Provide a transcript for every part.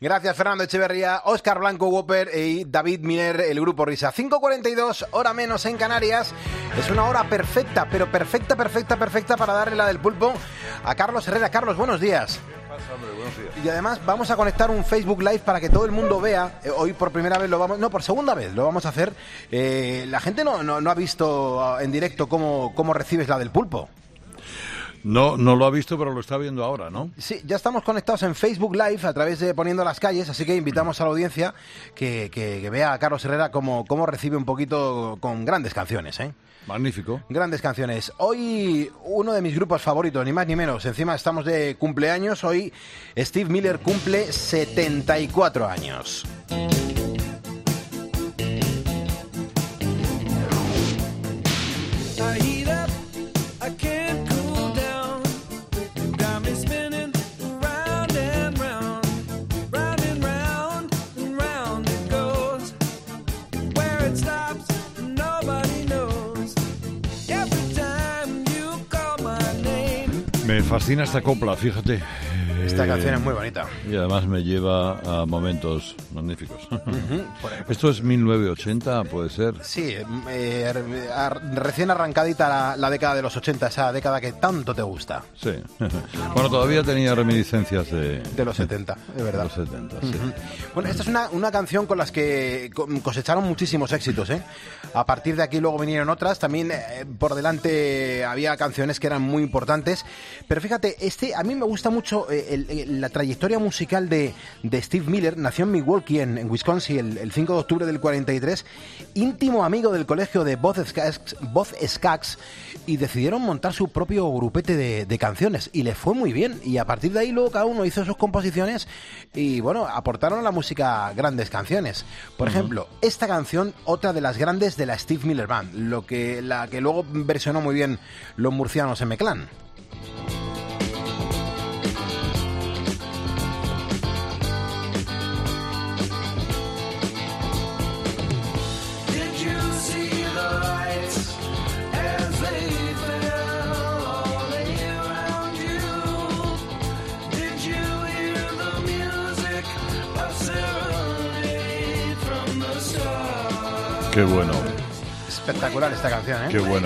Gracias, Fernando Echeverría, Óscar Blanco Whopper y David Miner, el Grupo Risa. 5:42, hora menos en Canarias. Es una hora perfecta, pero perfecta para darle la del pulpo a Carlos Herrera. Carlos, buenos días. Hombre, buenos días. Y además vamos a conectar un Facebook Live para que todo el mundo vea. Hoy por primera vez por segunda vez lo vamos a hacer. La gente no ha visto en directo cómo recibes la del pulpo. No lo ha visto, pero lo está viendo ahora, ¿no? Sí, ya estamos conectados en Facebook Live a través de Poniendo las Calles, así que invitamos a la audiencia que vea a Carlos Herrera cómo recibe un poquito con grandes canciones, ¿eh? Magnífico. Grandes canciones. Hoy uno de mis grupos favoritos, ni más ni menos. Encima estamos de cumpleaños. Hoy Steve Miller cumple 74 años. Me fascina esta copla, fíjate. Esta canción es muy bonita. Y además me lleva a momentos magníficos. ¿Esto es 1980, puede ser? Sí, recién arrancadita la década de los 80, esa década que tanto te gusta. Sí. Bueno, todavía tenía reminiscencias de los 70, de verdad. De los 70, sí. Bueno, esta es una canción con las que cosecharon muchísimos éxitos, ¿eh? A partir de aquí luego vinieron otras. También por delante había canciones que eran muy importantes. Pero fíjate, a mí me gusta mucho la trayectoria musical de Steve Miller. Nació en Milwaukee, en Wisconsin, el 5 de octubre del 43, íntimo amigo del colegio de Boz Scaggs, y decidieron montar su propio grupete de canciones, y le fue muy bien, y a partir de ahí luego cada uno hizo sus composiciones y bueno, aportaron a la música grandes canciones. Por ejemplo, esta canción, otra de las grandes de la Steve Miller Band, la que luego versionó muy bien los murcianos en Meclán. Qué bueno. Espectacular esta canción, ¿eh? Qué bueno.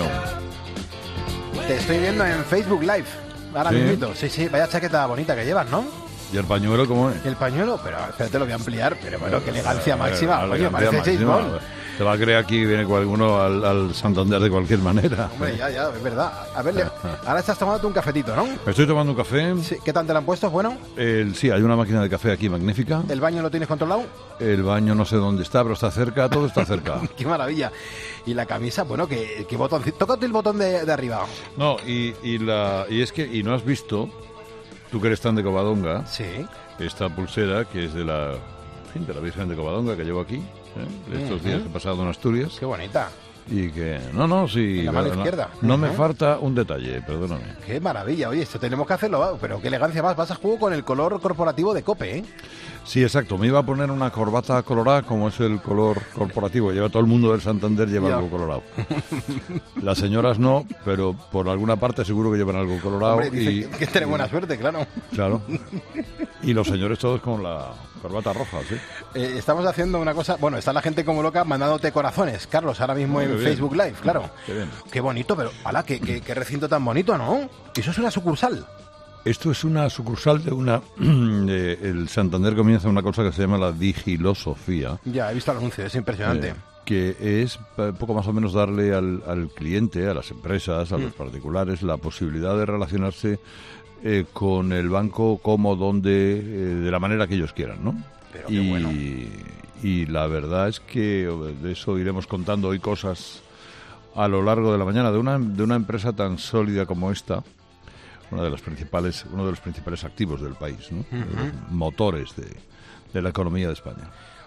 Te estoy viendo en Facebook Live. Ahora mismo. Sí, vaya chaqueta bonita que llevas, ¿no? ¿Y el pañuelo cómo es? El pañuelo, pero espérate, lo voy a ampliar. Pero bueno, qué elegancia máxima. Oye, parece James Bond. Se va a creer aquí, viene alguno al Santander de cualquier manera. Hombre, ya, es verdad. A ver, ahora estás tomándote un cafetito, ¿no? Me estoy tomando un café. Sí, ¿qué tal te lo han puesto? ¿Es bueno? Sí, hay una máquina de café aquí magnífica. ¿El baño lo tienes controlado? El baño no sé dónde está, pero está cerca, todo está cerca. ¡Qué maravilla! Y la camisa, bueno, qué botoncito. Tócate el botón de arriba. No, y es que, y no has visto, tú que eres tan de Covadonga, sí, esta pulsera que es de la Virgen de Covadonga que llevo aquí, de estos días que he pasado en Asturias. ¡Qué bonita! Y que, sí. En la mano izquierda. No me falta un detalle, perdóname. ¡Qué maravilla! Oye, esto tenemos que hacerlo, pero qué elegancia más. Vas a juego con el color corporativo de COPE, ¿eh? Sí, exacto. Me iba a poner una corbata colorada, como es el color corporativo. Lleva todo el mundo del Santander, lleva algo colorado. Las señoras no, pero por alguna parte seguro que llevan algo colorado. Hombre, dice que tiene buena suerte, claro. Claro. Y los señores todos con la corbata roja, sí. Estamos haciendo una cosa... Bueno, está la gente como loca mandándote corazones, Carlos, ahora mismo en Facebook Live, claro. Qué bien. Qué bonito, pero... ¡Hala! Qué recinto tan bonito, ¿no? Eso es una sucursal. Esto es una sucursal de el Santander comienza una cosa que se llama la digilosofía. Ya, he visto el anuncio, es impresionante. Que es poco más o menos darle al cliente, a las empresas, a los particulares, la posibilidad de relacionarse con el banco como, donde, de la manera que ellos quieran, ¿no? Pero qué bueno. Y la verdad es que de eso iremos contando hoy cosas a lo largo de la mañana, de una empresa tan sólida como esta, uno de los principales activos del país, ¿no? Motores de la economía de España.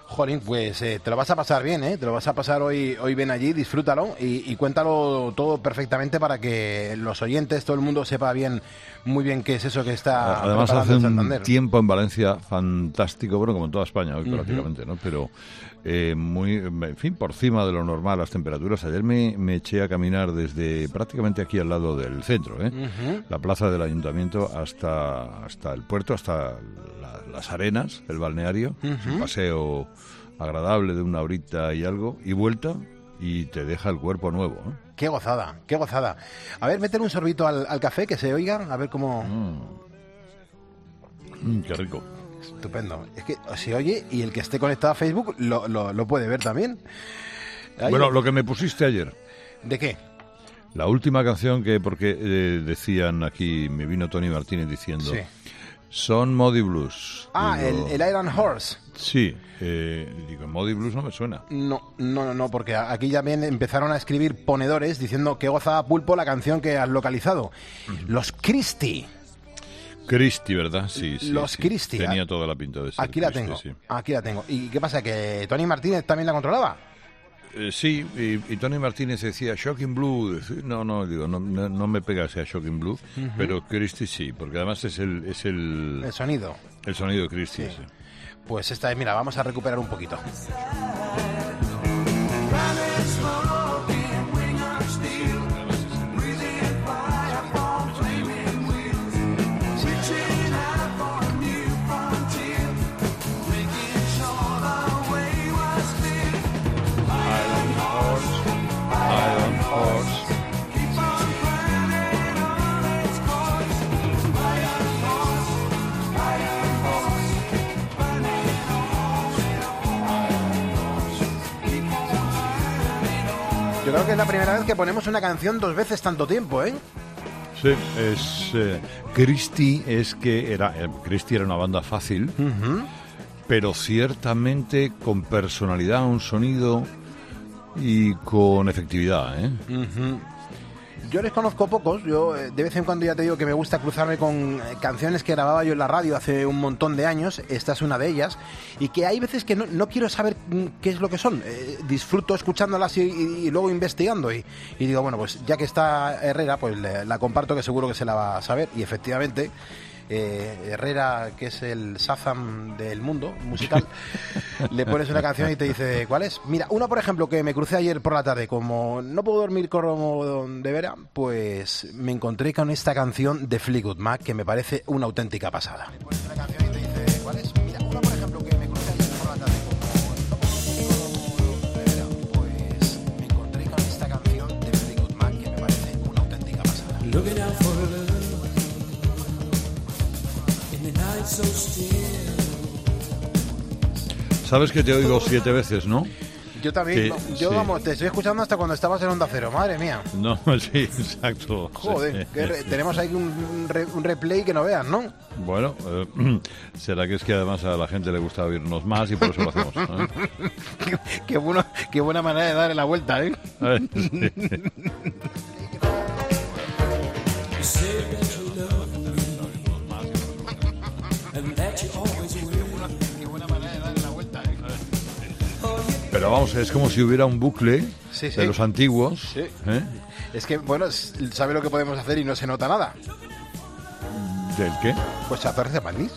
Jolín, pues te lo vas a pasar bien, ¿eh? Te lo vas a pasar hoy bien allí, disfrútalo y cuéntalo todo perfectamente para que los oyentes, todo el mundo sepa muy bien qué es eso que está además hace en Santander. Un tiempo en Valencia fantástico, bueno, como en toda España hoy prácticamente, ¿no? Pero muy, en fin, por encima de lo normal las temperaturas. Ayer me eché a caminar desde prácticamente aquí al lado del centro, la plaza del ayuntamiento hasta el puerto, hasta las arenas, el balneario, un paseo agradable de una horita y algo, y vuelta, y te deja el cuerpo nuevo, ¿eh? Qué gozada, qué gozada. A ver, métele un sorbito al café, que se oiga, a ver cómo... Qué rico. Estupendo. Es que se oye y el que esté conectado a Facebook lo puede ver también. Ahí... Bueno, lo que me pusiste ayer. ¿De qué? La última canción porque decían aquí, me vino Tony Martínez diciendo... Sí. Son Moody Blues. Ah, digo, el Iron Horse. Sí, digo, Moody Blues no me suena. No, porque aquí ya bien empezaron a escribir ponedores diciendo que gozaba Pulpo la canción que has localizado. Los Christie. Christie, ¿verdad? Sí. Los Christie. Tenía toda la pinta de ser. Aquí la tengo, sí. Aquí la tengo. ¿Y qué pasa, que Tony Martínez también la controlaba? Sí, y Tony Martínez decía Shocking Blue. No, digo, no me pega ese Shocking Blue, pero Christie sí, porque además es el sonido. El sonido de Christie, sí. Pues esta es, mira, vamos a recuperar un poquito. Yo creo que es la primera vez que ponemos una canción 2 veces tanto tiempo, ¿eh? Sí, es Christie Christie era una banda fácil, pero ciertamente con personalidad, un sonido y con efectividad, ¿eh? Yo les conozco pocos, yo de vez en cuando ya te digo que me gusta cruzarme con canciones que grababa yo en la radio hace un montón de años, esta es una de ellas, y que hay veces que no quiero saber qué es lo que son, disfruto escuchándolas y luego investigando y digo, bueno, pues ya que está Herrera, pues la comparto, que seguro que se la va a saber, y efectivamente... Herrera, que es el Shazam del mundo musical, le pones una canción y te dice cuál es. Mira, una por ejemplo que me crucé ayer por la tarde, como no puedo dormir como de vera, pues me encontré con esta canción de Fleetwood Mac que me parece una auténtica pasada. Le pones una canción y te dice cuál es. Mira, una por ejemplo que me crucé ayer por la tarde, como no puedo dormir como de vera, pues me encontré con esta canción de Fleetwood Mac que me parece una auténtica pasada. Sabes que te oigo 7 veces, ¿no? Yo también, vamos, te estoy escuchando hasta cuando estabas en Onda Cero, madre mía. No, sí, exacto. Joder, tenemos ahí un replay que no veas, ¿no? Bueno, será que es que además a la gente le gusta oírnos más y por eso lo hacemos, ¿eh? qué buena manera de darle la vuelta, ¿eh? Pero vamos, es como si hubiera un bucle de los antiguos. Sí. Es que, bueno, ¿sabe lo que podemos hacer y no se nota nada? ¿Del qué? Pues Chazores de París.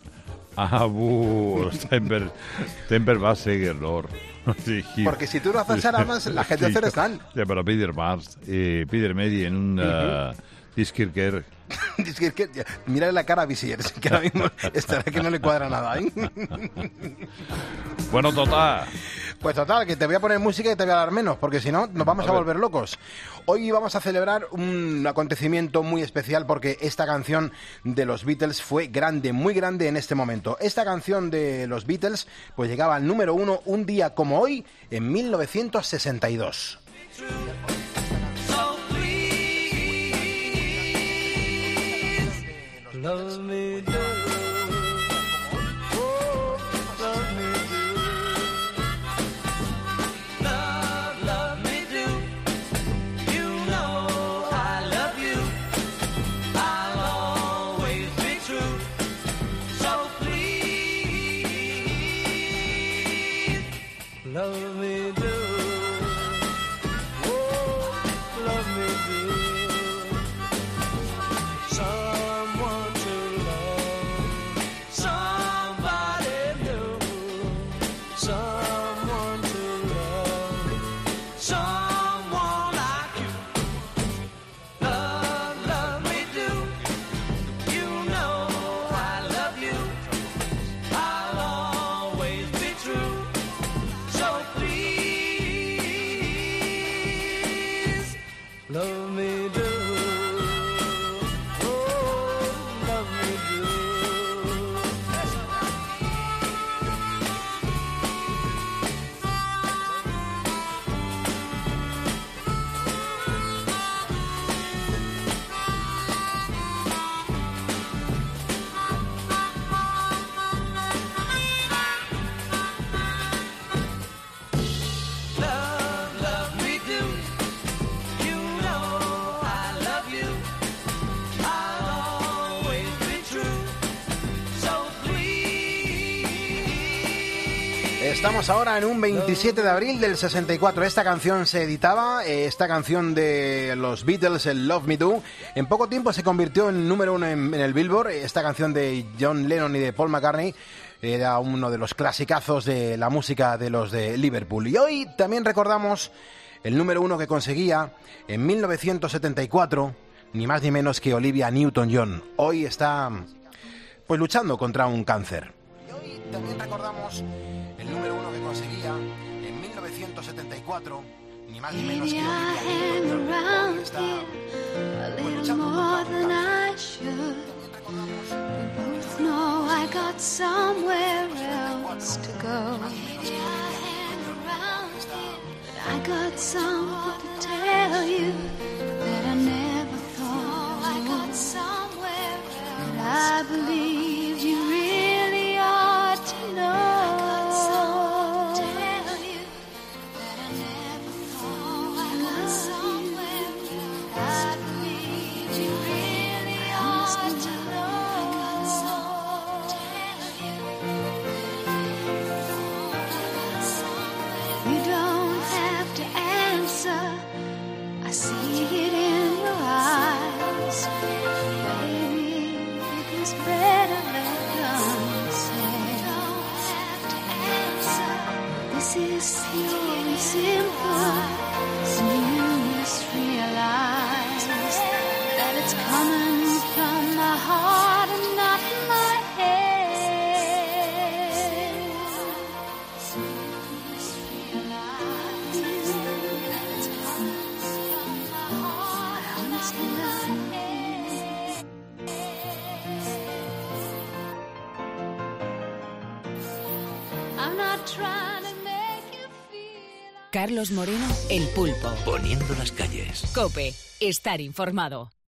Temper va a seguirlo. Porque si tú no haces más, la gente hace el stand. Sí, pero Peter Mars, Peter Medi en un Diskirker. Mira la cara a Visiers, que ahora mismo estará que no le cuadra nada, ¿eh? Bueno, total. Pues total, que te voy a poner música y te voy a dar menos, porque si no, nos vamos a volver locos. Hoy vamos a celebrar un acontecimiento muy especial porque esta canción de los Beatles fue grande, muy grande en este momento. Esta canción de los Beatles pues llegaba al número 1 un día como hoy, en 1962. Love me do. Oh, love me do. Love me do. You know I love you. I'll always be true. So please love me do. Oh, love me do. Someone to love, somebody new. Someone to love, someone like you. Love me do. You know I love you. I'll always be true. So please, love me do. Oh, love me do. Love me do. You know I love you. I'll always be true. So please. Estamos ahora en un 27 de abril del 64. Esta canción se editaba, esta canción de los Beatles, el Love Me Do. En poco tiempo se convirtió en número uno en el Billboard. Esta canción de John Lennon y de Paul McCartney era uno de los clasicazos de la música de los de Liverpool. Y hoy también recordamos el número uno que conseguía en 1974, ni más ni menos que Olivia Newton-John. Hoy está pues luchando contra un cáncer. Y hoy también recordamos el número uno que conseguía en 1974, ni más ni menos que Olivia Newton-John. Hoy está pues luchando contra un cáncer. También recordamos No, I got somewhere else to go. I got something to tell you that I never thought I got somewhere else. And I believe you really ought to know. I got something to tell you that I never thought I got somewhere else. I believe you really ought to know. You don't have to answer. I see it in your eyes. Baby, it was better left unsaid. You don't have to answer. This is pure and simple. And you must realize that it's coming from my heart and not my head. I'm not trying to make you feel. Carlos Moreno, El Pulpo. Poniendo las calles. COPE. Estar informado.